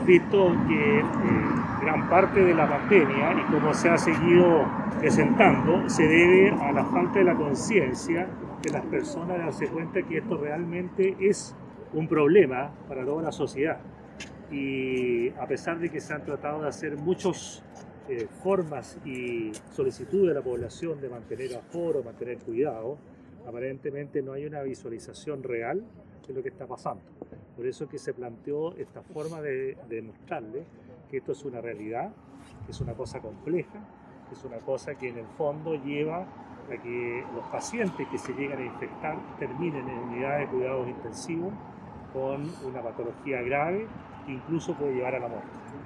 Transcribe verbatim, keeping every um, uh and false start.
hemos visto que eh, gran parte de la pandemia y cómo se ha seguido presentando se debe a la falta de la conciencia de las personas de darse cuenta que esto realmente es un problema para toda la sociedad. Y a pesar de que se han tratado de hacer muchas eh, formas y solicitudes de la población de mantener aforo, mantener cuidado, aparentemente no hay una visualización real de lo que está pasando. Por eso es que se planteó esta forma de, de mostrarle que esto es una realidad, que es una cosa compleja, que es una cosa que en el fondo lleva a que los pacientes que se llegan a infectar terminen en unidades de cuidados intensivos con una patología grave que incluso puede llevar a la muerte.